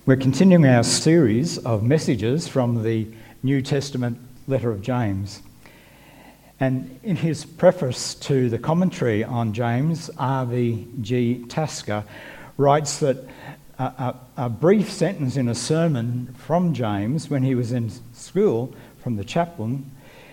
We're continuing our series of messages from the New Testament letter of James. And in his preface to the commentary on James, R.V.G. Tasker writes that a brief sentence in a sermon from James when he was in school from the chaplain,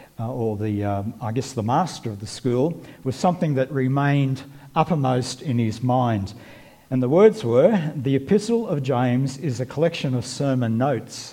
the master of the school, was something that remained uppermost in his mind. And the words were, "The Epistle of James is a collection of sermon notes."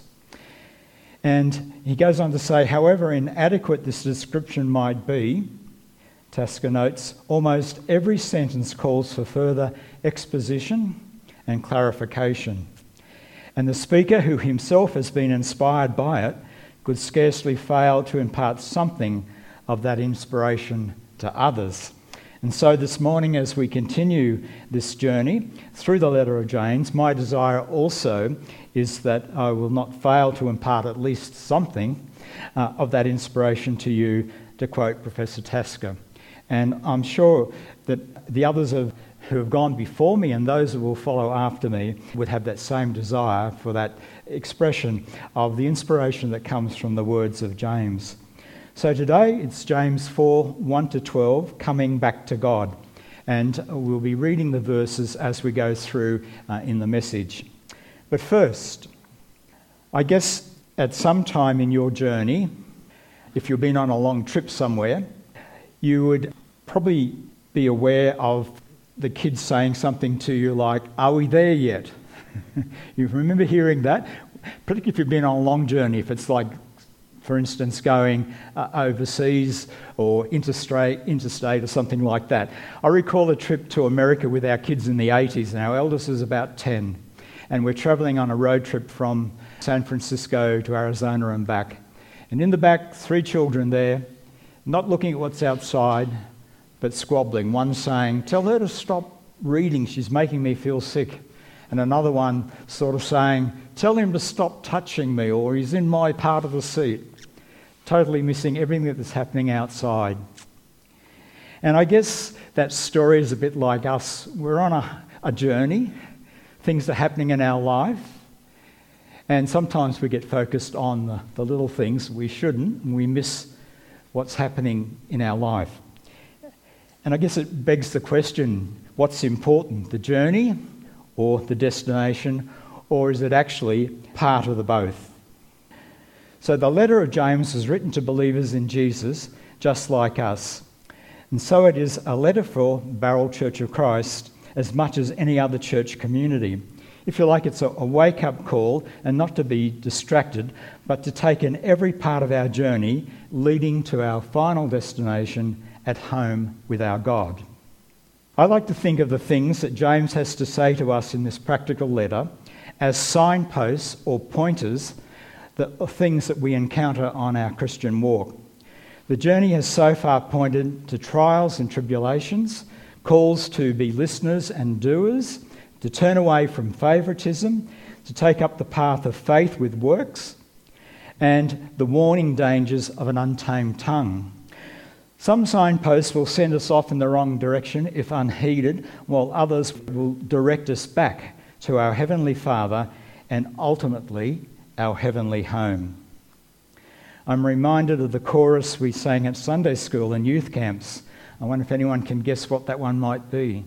And he goes on to say, however inadequate this description might be, Tasker notes, almost every sentence calls for further exposition and clarification. And the speaker, who himself has been inspired by it, could scarcely fail to impart something of that inspiration to others. And so this morning, as we continue this journey through the letter of James, my desire also is that I will not fail to impart at least something of that inspiration to you, to quote Professor Tasker. And I'm sure that the others who have gone before me and those who will follow after me would have that same desire for that expression of the inspiration that comes from the words of James. So today it's James 4, 1-12, coming back to God. And we'll be reading the verses as we go through in the message. But first, I guess at some time in your journey, if you've been on a long trip somewhere, you would probably be aware of the kids saying something to you like, "Are we there yet?" You remember hearing that? Particularly if you've been on a long journey, if it's like, for instance, going overseas or interstate or something like that. I recall a trip to America with our kids in the 80s, and our eldest was about 10. And we're travelling on a road trip from San Francisco to Arizona and back. And in the back, 3 children there, not looking at what's outside, but squabbling. One saying, "Tell her to stop reading, she's making me feel sick." And another one sort of saying, "Tell him to stop touching me, or he's in my part of the seat." Totally missing everything that's happening outside. And I guess that story is a bit like us. We're on a journey. Things are happening in our life. And sometimes we get focused on the little things we shouldn't, and we miss what's happening in our life. And I guess it begs the question, what's important, the journey or the destination, or is it actually part of the both? So the letter of James is written to believers in Jesus, just like us. And so it is a letter for Barrel Church of Christ as much as any other church community. If you like, it's a wake-up call, and not to be distracted, but to take in every part of our journey leading to our final destination at home with our God. I like to think of the things that James has to say to us in this practical letter as signposts or pointers, the things that we encounter on our Christian walk. The journey has so far pointed to trials and tribulations, calls to be listeners and doers, to turn away from favouritism, to take up the path of faith with works, and the warning dangers of an untamed tongue. Some signposts will send us off in the wrong direction if unheeded, while others will direct us back to our Heavenly Father and ultimately our heavenly home. I'm reminded of the chorus we sang at Sunday school and youth camps. I wonder if anyone can guess what that one might be.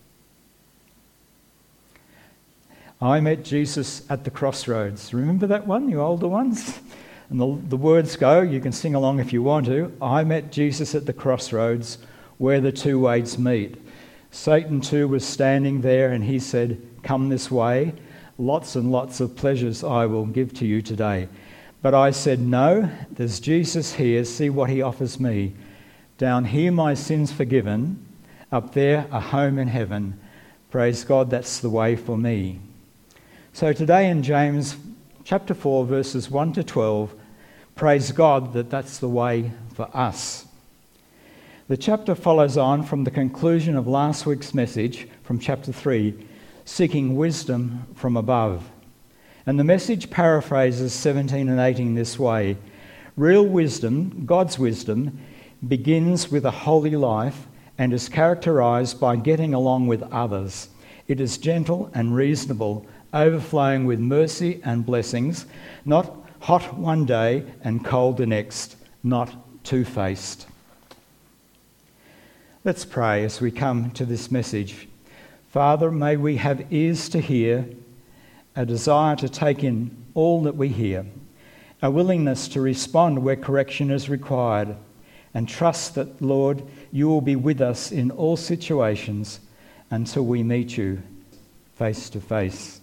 I met Jesus at the crossroads. Remember that one, you older ones? And the words go, you can sing along if you want to. I met Jesus at the crossroads where the 2 ways meet. Satan too was standing there and he said, "Come this way. Lots and lots of pleasures I will give to you today." But I said, "No, there's Jesus here. See what he offers me. Down here my sins forgiven. Up there a home in heaven. Praise God, that's the way for me." So today in James chapter 4, verses 1-12, praise God that that's the way for us. The chapter follows on from the conclusion of last week's message from chapter 3, seeking wisdom from above. And the message paraphrases 17 and 18 this way: real wisdom, God's wisdom, begins with a holy life and is characterised by getting along with others. It is gentle and reasonable, overflowing with mercy and blessings, not hot one day and cold the next, not two-faced. Let's pray as we come to this message. Father, may we have ears to hear, a desire to take in all that we hear, a willingness to respond where correction is required, and trust that, Lord, you will be with us in all situations until we meet you face to face.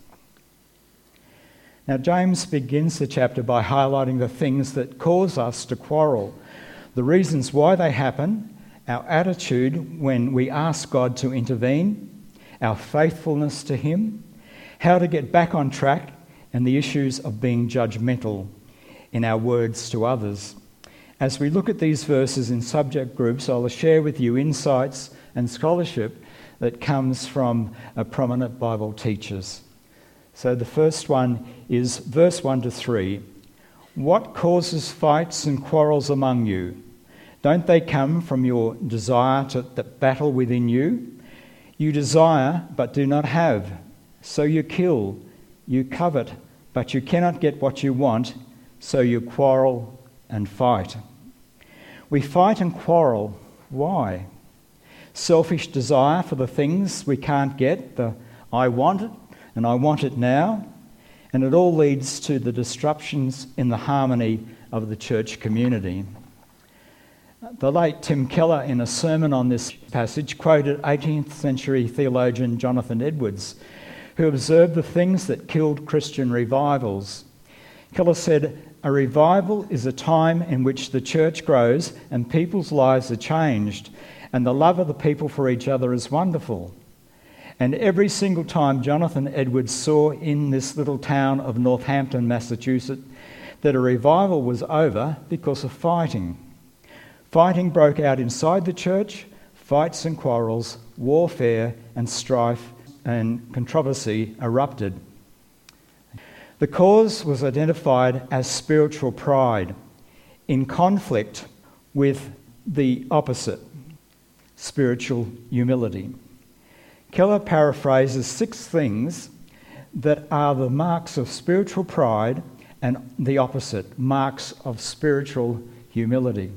Now, James begins the chapter by highlighting the things that cause us to quarrel, the reasons why they happen, our attitude when we ask God to intervene, our faithfulness to him, how to get back on track, and the issues of being judgmental in our words to others. As we look at these verses in subject groups, I'll share with you insights and scholarship that comes from prominent Bible teachers. So the first one is verse 1 to 3. What causes fights and quarrels among you? Don't they come from your desire to battle within you? You desire but do not have, so you kill. You covet, but you cannot get what you want, so you quarrel and fight. We fight and quarrel. Why? Selfish desire for the things we can't get, the I want it and I want it now, and it all leads to the disruptions in the harmony of the church community. The late Tim Keller, in a sermon on this passage, quoted 18th century theologian Jonathan Edwards, who observed the things that killed Christian revivals. Keller said, "A revival is a time in which the church grows and people's lives are changed, and the love of the people for each other is wonderful." And every single time Jonathan Edwards saw in this little town of Northampton, Massachusetts, that a revival was over because of fighting. Fighting broke out inside the church, fights and quarrels, warfare and strife and controversy erupted. The cause was identified as spiritual pride, in conflict with the opposite, spiritual humility. Keller paraphrases 6 things that are the marks of spiritual pride and the opposite, marks of spiritual humility.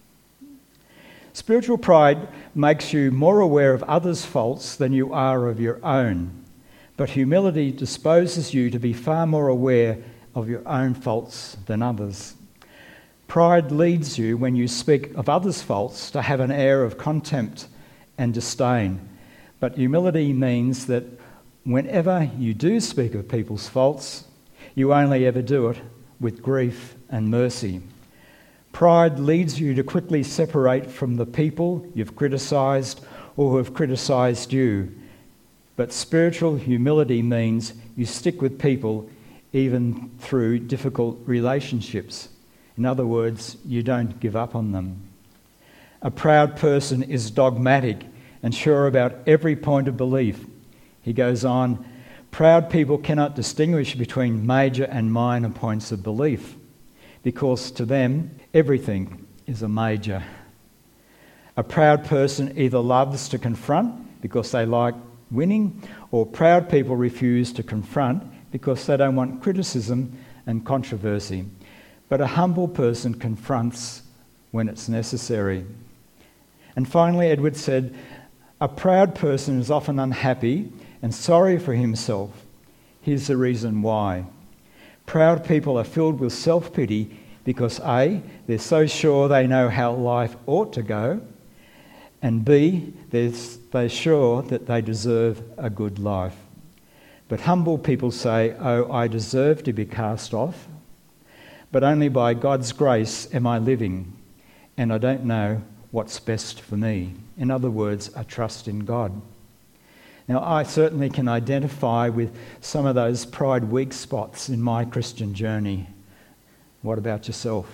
Spiritual pride makes you more aware of others' faults than you are of your own, but humility disposes you to be far more aware of your own faults than others. Pride leads you, when you speak of others' faults, to have an air of contempt and disdain, but humility means that whenever you do speak of people's faults, you only ever do it with grief and mercy. Pride leads you to quickly separate from the people you've criticised or who have criticised you. But spiritual humility means you stick with people even through difficult relationships. In other words, you don't give up on them. A proud person is dogmatic and sure about every point of belief. He goes on, proud people cannot distinguish between major and minor points of belief, because to them, everything is a major. A proud person either loves to confront because they like winning, or proud people refuse to confront because they don't want criticism and controversy. But a humble person confronts when it's necessary. And finally, Edwards said, a proud person is often unhappy and sorry for himself. Here's the reason why. Proud people are filled with self-pity because A, they're so sure they know how life ought to go, and B, they're sure that they deserve a good life. But humble people say, oh, I deserve to be cast off, but only by God's grace am I living, and I don't know what's best for me. In other words, a trust in God. Now, I certainly can identify with some of those pride weak spots in my Christian journey. What about yourself?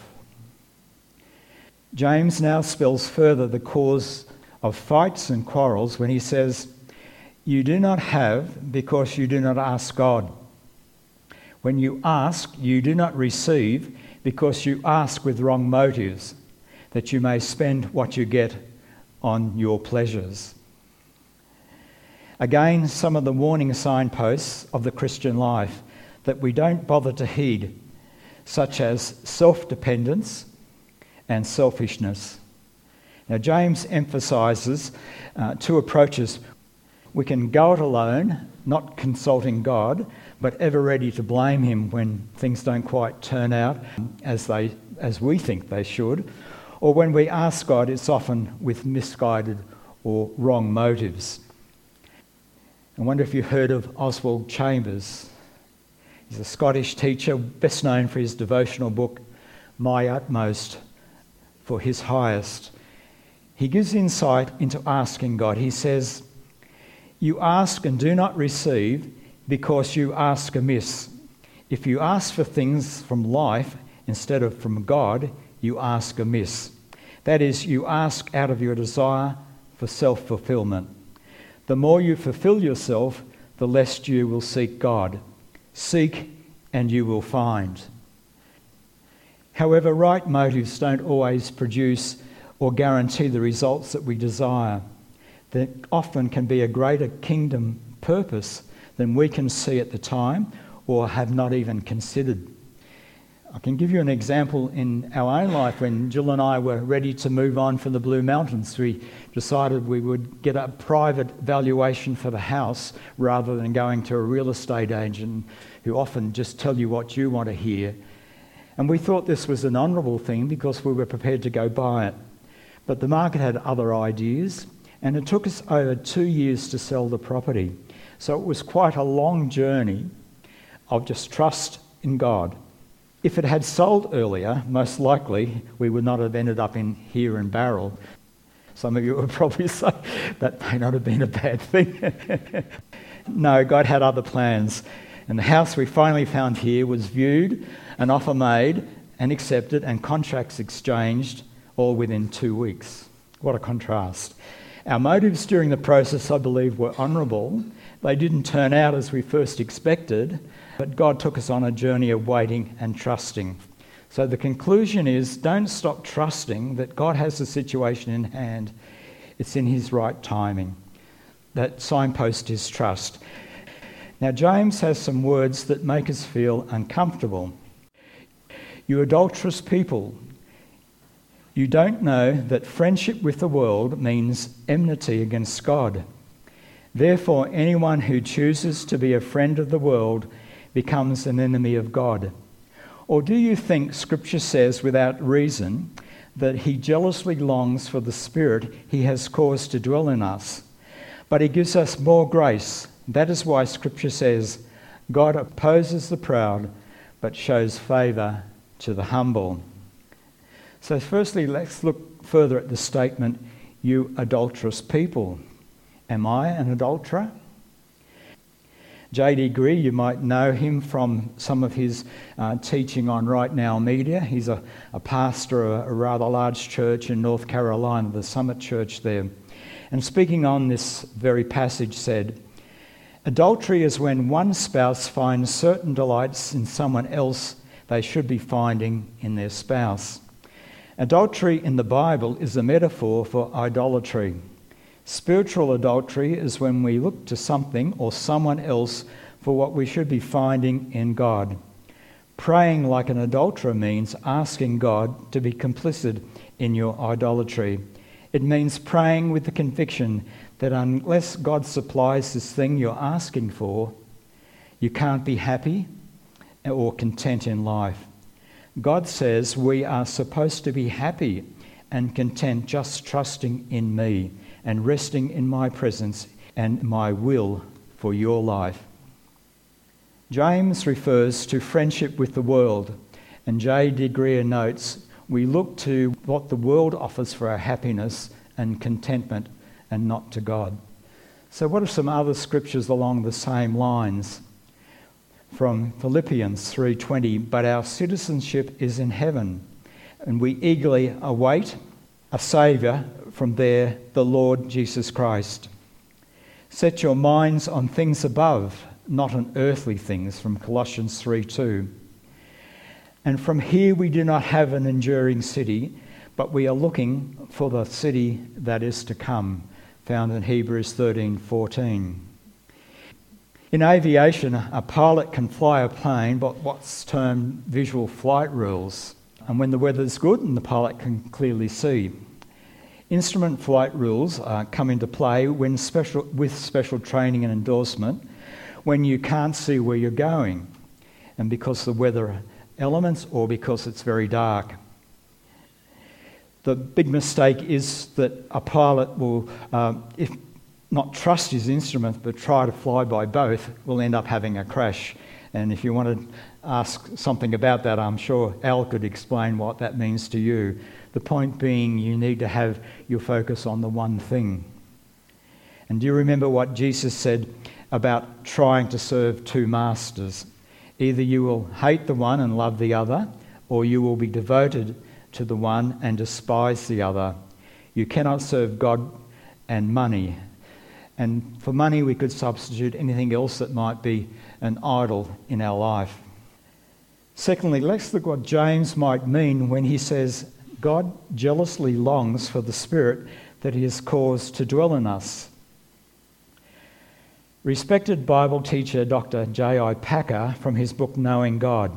James now spells further the cause of fights and quarrels when he says, you do not have because you do not ask God. When you ask, you do not receive because you ask with wrong motives, that you may spend what you get on your pleasures. Again, some of the warning signposts of the Christian life that we don't bother to heed, such as self-dependence and selfishness. Now, James emphasises two approaches. We can go it alone, not consulting God, but ever ready to blame him when things don't quite turn out as we think they should. Or when we ask God, it's often with misguided or wrong motives. I wonder if you've heard of Oswald Chambers. He's a Scottish teacher, best known for his devotional book, My Utmost for His Highest. He gives insight into asking God. He says, "You ask and do not receive because you ask amiss. If you ask for things from life instead of from God, you ask amiss. That is, you ask out of your desire for self-fulfillment. The more you fulfill yourself, the less you will seek God. Seek and you will find." However, right motives don't always produce or guarantee the results that we desire. There often can be a greater kingdom purpose than we can see at the time or have not even considered. I can give you an example in our own life. When Jill and I were ready to move on from the Blue Mountains, we decided we would get a private valuation for the house rather than going to a real estate agent who often just tell you what you want to hear. And we thought this was an honourable thing because we were prepared to go buy it. But the market had other ideas, and it took us over 2 years to sell the property. So it was quite a long journey of just trust in God. If it had sold earlier, most likely we would not have ended up in here in Barrel. Some of you would probably say that may not have been a bad thing. No, God had other plans. And the house we finally found here was viewed, an offer made and accepted, and contracts exchanged all within 2 weeks. What a contrast. Our motives during the process, I believe, were honourable. They didn't turn out as we first expected, but God took us on a journey of waiting and trusting. So the conclusion is, don't stop trusting that God has the situation in hand. It's in his right timing. That signpost is trust. Now, James has some words that make us feel uncomfortable. You adulterous people, you don't know that friendship with the world means enmity against God. Therefore, anyone who chooses to be a friend of the world becomes an enemy of God. Or do you think Scripture says without reason that he jealously longs for the Spirit he has caused to dwell in us? But he gives us more grace. That is why Scripture says, God opposes the proud, but shows favour to the humble. So firstly, let's look further at the statement, you adulterous people. Am I an adulterer? J.D. Greer, you might know him from some of his teaching on Right Now Media. He's a pastor of a rather large church in North Carolina, the Summit Church there. And speaking on this very passage said, adultery is when one spouse finds certain delights in someone else they should be finding in their spouse. Adultery in the Bible is a metaphor for idolatry. Spiritual adultery is when we look to something or someone else for what we should be finding in God. Praying like an adulterer means asking God to be complicit in your idolatry. It means praying with the conviction that unless God supplies this thing you're asking for, you can't be happy or content in life. God says we are supposed to be happy and content just trusting in me and resting in my presence and my will for your life. James refers to friendship with the world, and J.D. Greer notes, we look to what the world offers for our happiness and contentment and not to God. So what are some other scriptures along the same lines? From Philippians 3:20, but our citizenship is in heaven, and we eagerly await a Saviour from there, the Lord Jesus Christ. Set your minds on things above, not on earthly things, from Colossians 3:2. And from here we do not have an enduring city, but we are looking for the city that is to come, found in Hebrews 13:14. In aviation, a pilot can fly a plane by what's termed visual flight rules, and when the weather's good and the pilot can clearly see. Instrument flight rules come into play with special training and endorsement when you can't see where you're going, and because of the weather elements or because it's very dark. The big mistake is that a pilot will, if not trust his instruments but try to fly by both, will end up having a crash. And if you want to ask something about that, I'm sure Al could explain what that means to you. The point being, you need to have your focus on the one thing. And do you remember what Jesus said about trying to serve two masters? Either you will hate the one and love the other, or you will be devoted to the one and despise the other. You cannot serve God and money. And for money, we could substitute anything else that might be an idol in our life. Secondly, let's look what James might mean when he says, God jealously longs for the Spirit that he has caused to dwell in us. Respected Bible teacher Dr. J.I. Packer, from his book Knowing God,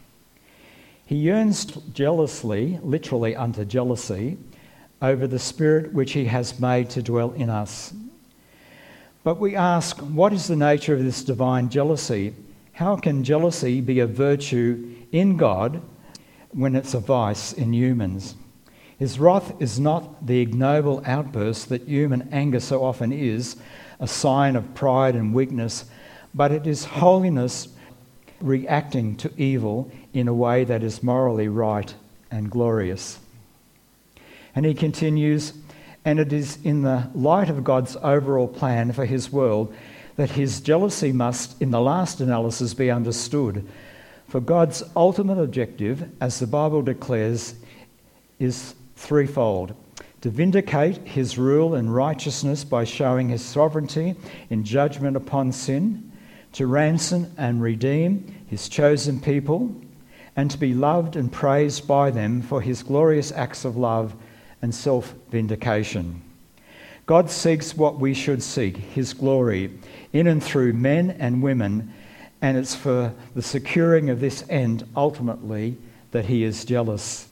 he yearns jealously, literally unto jealousy, over the Spirit which he has made to dwell in us. But we ask, what is the nature of this divine jealousy? How can jealousy be a virtue in God when it's a vice in humans? His wrath is not the ignoble outburst that human anger so often is, a sign of pride and weakness, but it is holiness reacting to evil in a way that is morally right and glorious. And he continues, and it is in the light of God's overall plan for his world that his jealousy must, in the last analysis, be understood. For God's ultimate objective, as the Bible declares, is threefold: to vindicate his rule and righteousness by showing his sovereignty in judgment upon sin, to ransom and redeem his chosen people, and to be loved and praised by them for his glorious acts of love and self-vindication. God seeks what we should seek, his glory, in and through men and women, and it's for the securing of this end, ultimately, that he is jealous.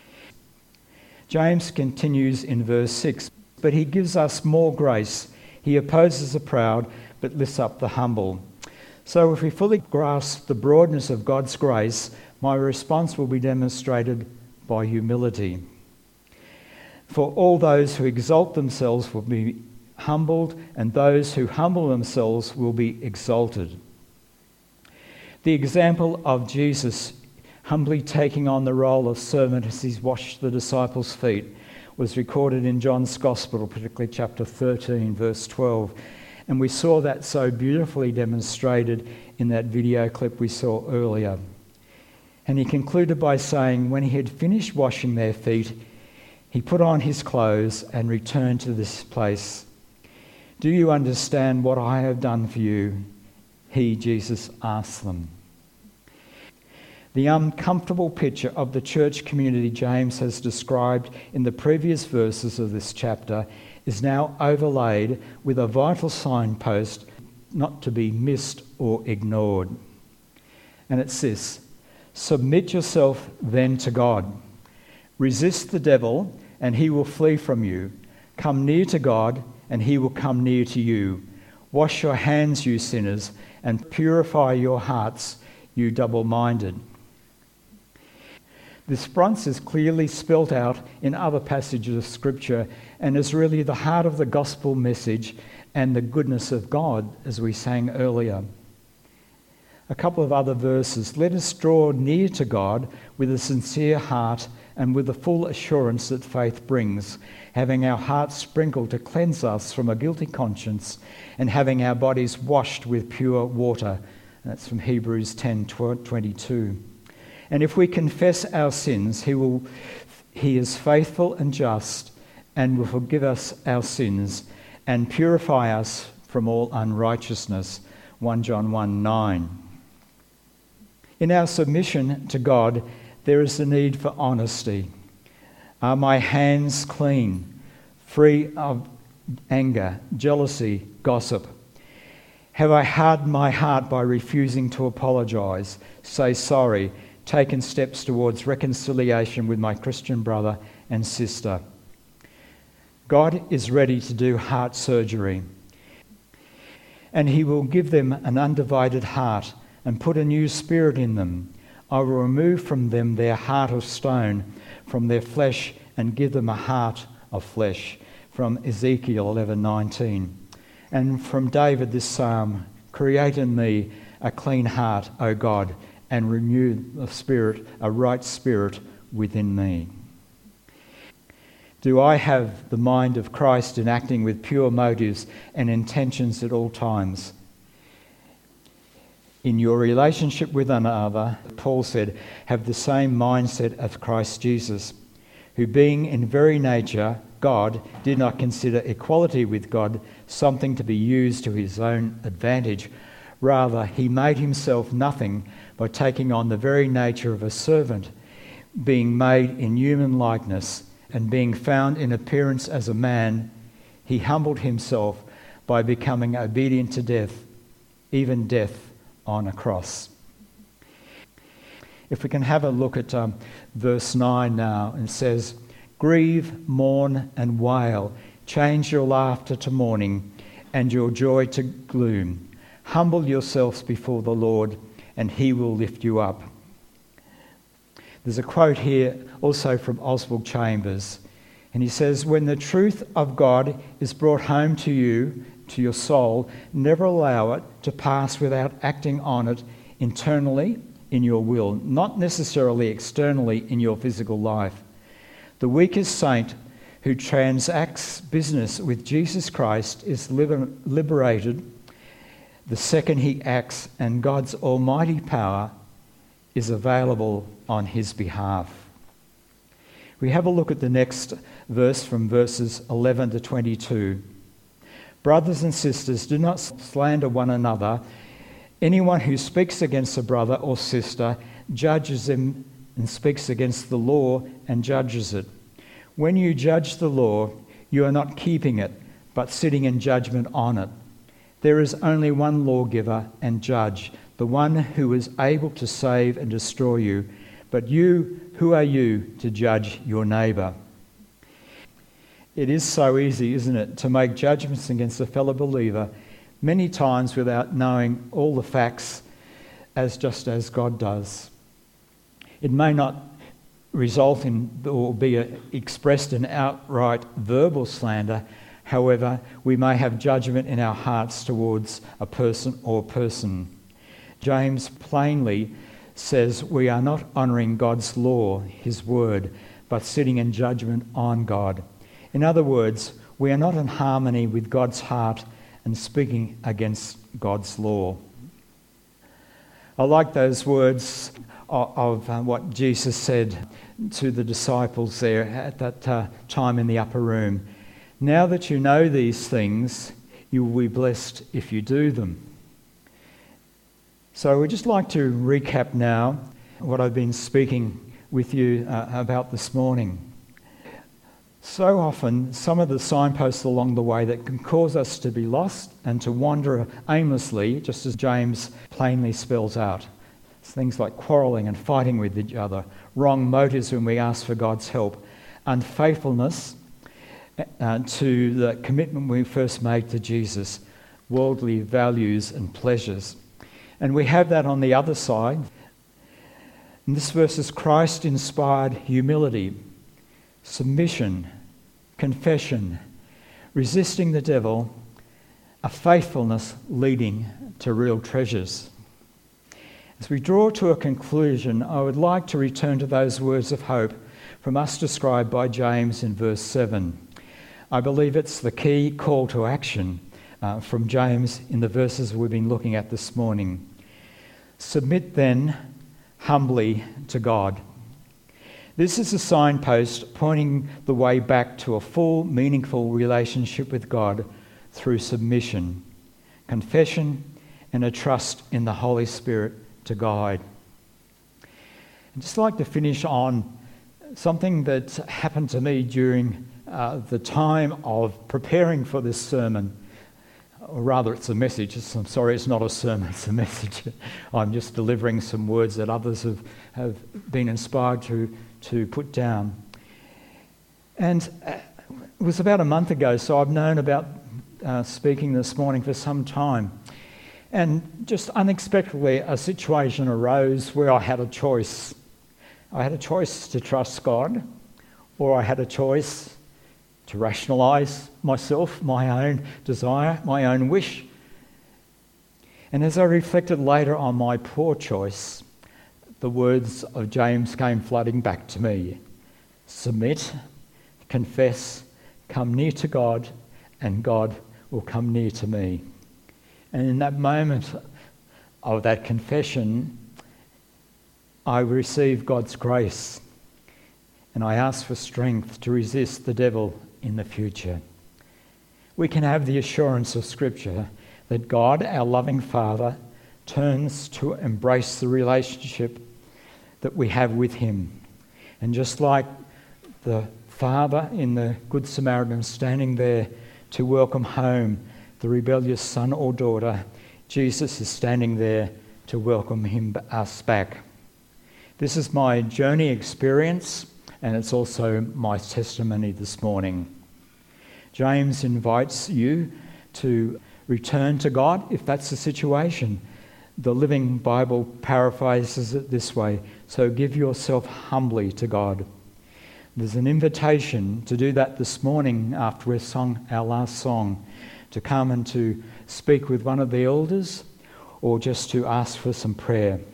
James continues in verse 6, but he gives us more grace. He opposes the proud, but lifts up the humble. So if we fully grasp the broadness of God's grace, my response will be demonstrated by humility. For all those who exalt themselves will be humbled, and those who humble themselves will be exalted. The example of Jesus humbly taking on the role of servant as he's washed the disciples' feet was recorded in John's Gospel, particularly chapter 13, verse 12. And we saw that so beautifully demonstrated in that video clip we saw earlier. And he concluded by saying, when he had finished washing their feet, he put on his clothes and returned to this place. Do you understand what I have done for you? He, Jesus, asked them. The uncomfortable picture of the church community James has described in the previous verses of this chapter is now overlaid with a vital signpost not to be missed or ignored. And it's this: submit yourself then to God. Resist the devil and he will flee from you. Come near to God and he will come near to you. Wash your hands, you sinners, and purify your hearts, you double-minded. This response is clearly spelt out in other passages of Scripture and is really the heart of the gospel message and the goodness of God, as we sang earlier. A couple of other verses. Let us draw near to God with a sincere heart and with the full assurance that faith brings, having our hearts sprinkled to cleanse us from a guilty conscience and having our bodies washed with pure water. That's from Hebrews 10:22. And if we confess our sins, he is faithful and just and will forgive us our sins and purify us from all unrighteousness. 1 John 1:9. In our submission to God, there is the need for honesty. Are my hands clean, free of anger, jealousy, gossip? Have I hardened my heart by refusing to apologise, say sorry, taken steps towards reconciliation with my Christian brother and sister? God is ready to do heart surgery, and he will give them an undivided heart and put a new spirit in them. I will remove from them their heart of stone, from their flesh, and give them a heart of flesh. From Ezekiel 11:19. And from David this psalm, create in me a clean heart, O God, and renew a right spirit within me. Do I have the mind of Christ in acting with pure motives and intentions at all times? In your relationship with another, Paul said, have the same mindset as Christ Jesus, who being in very nature God, did not consider equality with God something to be used to his own advantage. Rather, he made himself nothing by taking on the very nature of a servant, being made in human likeness, and being found in appearance as a man, he humbled himself by becoming obedient to death, even death on a cross. If we can have a look at verse 9 now, it says, grieve, mourn and wail, change your laughter to mourning and your joy to gloom. Humble yourselves before the Lord and he will lift you up. There's a quote here also from Oswald Chambers, and he says, when the truth of God is brought home to you, to your soul, never allow it to pass without acting on it internally in your will, not necessarily externally in your physical life. The weakest saint who transacts business with Jesus Christ is liberated the second he acts, and God's almighty power is available on his behalf. We have a look at the next verse from verses 11 to 22. Brothers and sisters, do not slander one another. Anyone who speaks against a brother or sister judges them and speaks against the law and judges it. When you judge the law, you are not keeping it, but sitting in judgment on it. There is only one lawgiver and judge, the one who is able to save and destroy you. But you, who are you to judge your neighbour? It is so easy, isn't it, to make judgments against a fellow believer many times without knowing all the facts, just as God does. It may not result in or be expressed in outright verbal slander. However, we may have judgment in our hearts towards a person or person. James plainly says we are not honouring God's law, his word, but sitting in judgment on God. In other words, we are not in harmony with God's heart and speaking against God's law. I like those words of what Jesus said to the disciples there at that time in the upper room. Now that you know these things, you will be blessed if you do them. So we'd just like to recap now what I've been speaking with you about this morning. So often, some of the signposts along the way that can cause us to be lost and to wander aimlessly, just as James plainly spells out. It's things like quarrelling and fighting with each other, wrong motives when we ask for God's help, unfaithfulness to the commitment we first made to Jesus, worldly values and pleasures. And we have that on the other side. And this verse is Christ-inspired humility, submission, confession, resisting the devil, a faithfulness leading to real treasures. As we draw to a conclusion, I would like to return to those words of hope from us described by James in verse 7. I believe it's the key call to action from James in the verses we've been looking at this morning. Submit then humbly to God. This is a signpost pointing the way back to a full, meaningful relationship with God through submission, confession, and a trust in the Holy Spirit to guide. I'd just like to finish on something that happened to me during the time of preparing for this sermon. or rather it's a message. I'm sorry, it's not a sermon, it's a message. I'm just delivering some words that others have been inspired to put down. And it was about a month ago, so I've known about speaking this morning for some time. And just unexpectedly, a situation arose where I had a choice. I had a choice to trust God, or I had a choice to rationalise myself, my own desire, my own wish. And as I reflected later on my poor choice, the words of James came flooding back to me. Submit, confess, come near to God, and God will come near to me. And in that moment of that confession, I received God's grace, and I asked for strength to resist the devil in the future. We can have the assurance of Scripture that God, our loving Father, turns to embrace the relationship that we have with him. And just like the Father in the Good Samaritan standing there to welcome home the rebellious son or daughter, Jesus is standing there to welcome us back. This is my journey experience, and it's also my testimony this morning. James invites you to return to God if that's the situation. The Living Bible paraphrases it this way: so give yourself humbly to God. There's an invitation to do that this morning after we've sung our last song, to come and to speak with one of the elders or just to ask for some prayer.